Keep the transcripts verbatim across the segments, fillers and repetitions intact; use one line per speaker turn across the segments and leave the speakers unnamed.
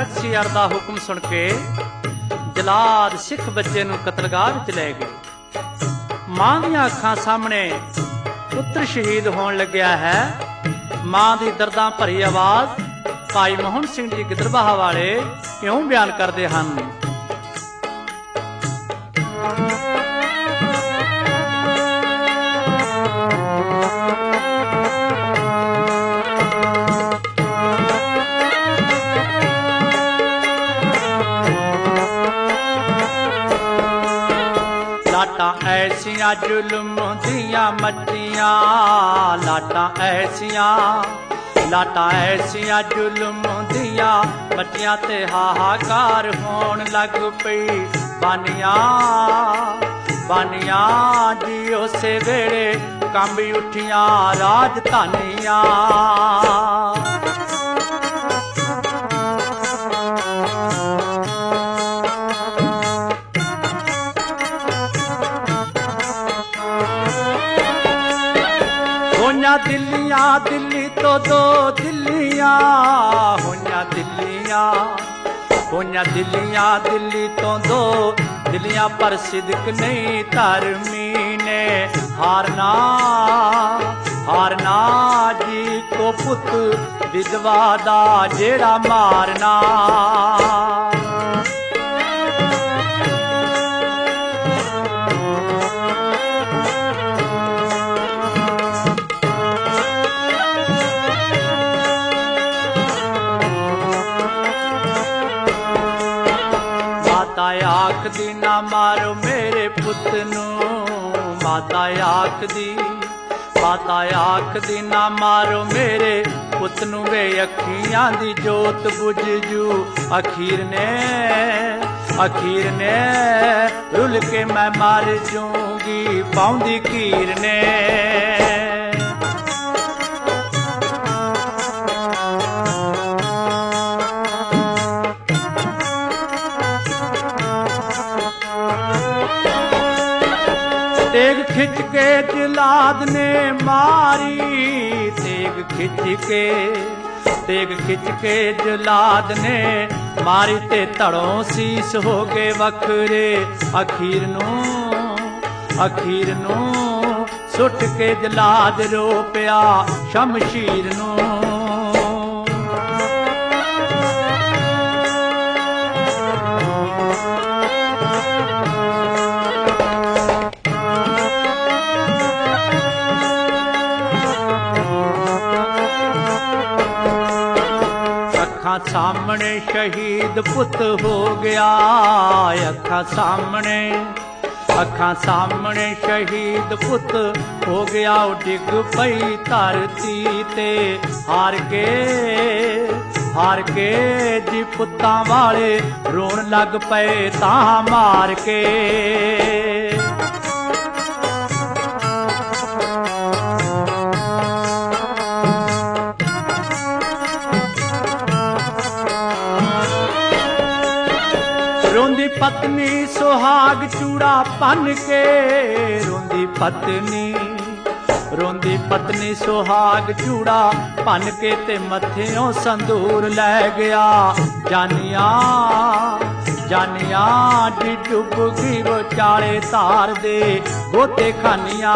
तखत सियार दा हुक्म सुन के जलाद सिख बच्चे नूं कतलगाह विच लै गए। मां दीआं अखां सामने पुत्र शहीद होण लग्या है। मां दी दर्दां भरी आवाज़ भाई मोहन सिंह जी गिदड़बाहा वाले इउं बयान करदे हन। लाटां ऐसियां जुल्म दियां मचियां, लाटां ऐसियां लाटां ऐसियां जुल्म दियां मचियां ते हाहाकार होण लग पई। बानियां बानियां जी उसे वेले कंबी उठियां राजधानियां। होइयां दिल्लियां दिल्ली तो दो दिल्लियां, होइयां दिल्लियां होइयां दिल्लियां दिल्ली तो दो दिल्लियां, पर सिदक नहीं धर्मी ने हारना हारना जी को पुत विधवा दा जेड़ा मारना। माता आखदी ना मारो मेरे पुत नूं, माता आखदी माता आखदी ना मारो मेरे पुत नूं, वे अखियां दी जोत बुझ जू अखीर ने अखीर ने रुल के मैं मर जूंगी पाउंदी खीर ने। तेग खिंच के जलाद ने मारी, तेग खिंच के तेग खिंच के जलाद ने मारी, ते धड़ों सीस हो गए वखरे अखीर नूं अखीर नूं। सुट के जलाद रो पिया शमशीर नूं। अखां सामने शहीद पुत हो गया, अखां सामने अखां सामने शहीद पुत हो गया। डिग पई धरती ते हार के हार के जी पुत्तां वाले रोण लग पए तां मार के। रोंदी पत्नी सुहाग चूड़ा पन के, रोंदी पत्नी रोंदी पत्नी सुहाग चूड़ा पन के, ते मत्थियों संदूर लै गया जानिया जानिया जी डुब गई विचाले तार दे गोते खानिया।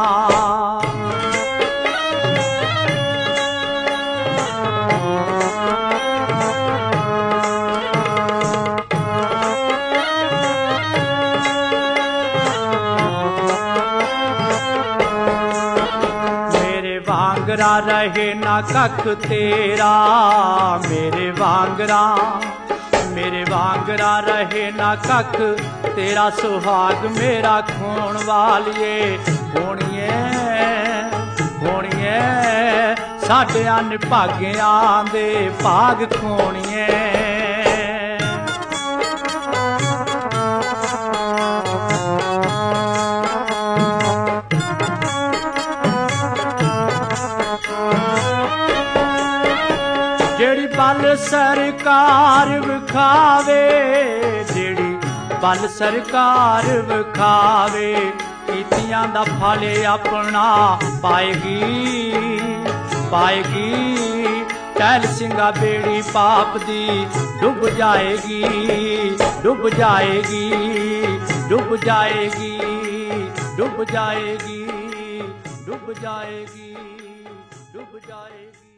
वांगरा रहे ना कख तेरा, मेरे वांगरा मेरे वांगरा रहे ना कख तेरा, सुहाग मेरा खून वालिए होणिए होणिए, साडे अन भाग्यां दे भाग खोणिए। जेड़ी बल सरकार विखावे, जेड़ी बल सरकार विखावे, कीतियां दा फल अपना पाएगी पाएगी, टहल सिंगा बेड़ी पाप दी डूब जाएगी, डूब जाएगी, डूब जाएगी, डूब जाएगी, डूब जाएगी, डूब जाएगी।